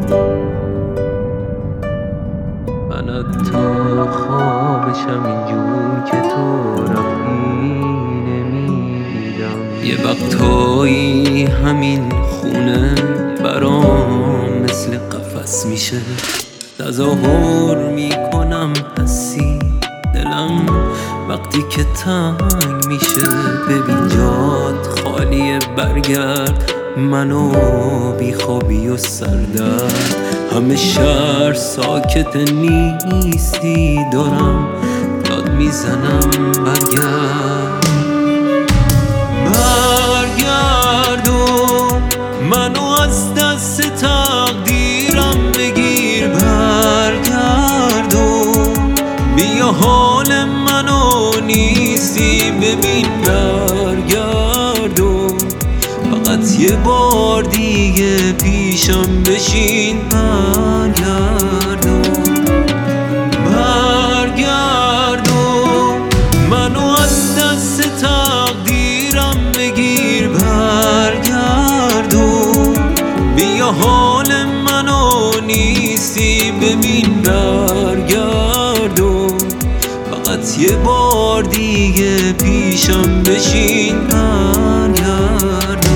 من حتی خوابشم اینجور که تو رفتی نمیدیدم. یه وقتایی همین خونه برام مثل قفس میشه، تظاهر میکنم حسی دلم وقتی که تنگ میشه. ببین جات خالیه، برگرد، منو بیخوابی و سردرد. همه شهر ساکت نیستی، دارم داد میزنم برگرد. برگرد و منو از دست تقدیرم بگیر. برگرد و بیا حال منو نیستی ببین. برگرد و فقط یه بار دیگه پیشم بشین. برگرد و برگرد و منو از دست تقدیرم بگیر. برگرد و بیا حال منو نیستی ببین. برگرد و فقط یه بار دیگه پیشم بشین. برگرد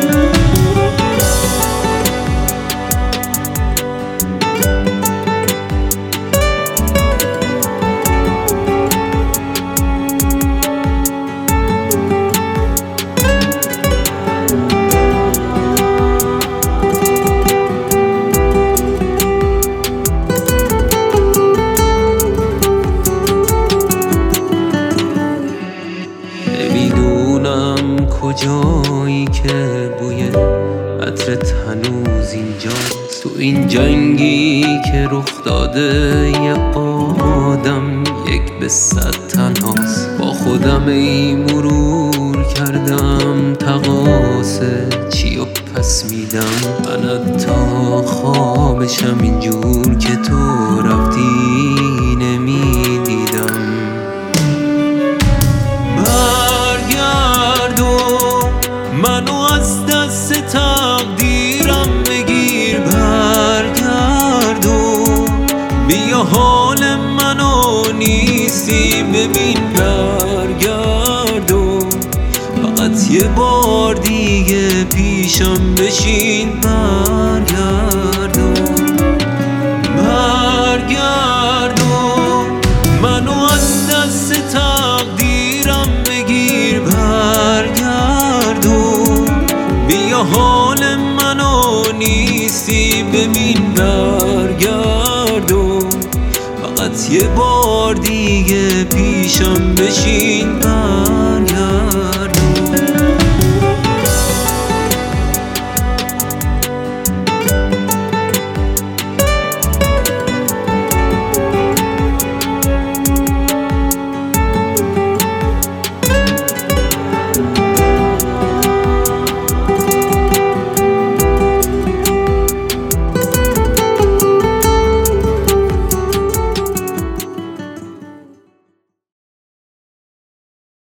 کجایی که بوی عطرت هنوز اینجاست. تو این جنگی که رخ داده یه آدم یک به 100 تنهاست. با خودم ای مرور کردم تقاصه چی و پس میدم. من حتی خوابشم اینجور که تو رفتی نمیدیدم. منو از دست تقدیرم بگیر. برگرد و بیا حال منو نیستی ببین. برگرد و فقط یه بار دیگه پیشم بشین. برگرد و برگرد و منو از دست تقدیرم بگیر. برگرد و بیا حال منو نیستی ببین. برگرد و فقط یه بار دیگه پیشم بشین. برگرد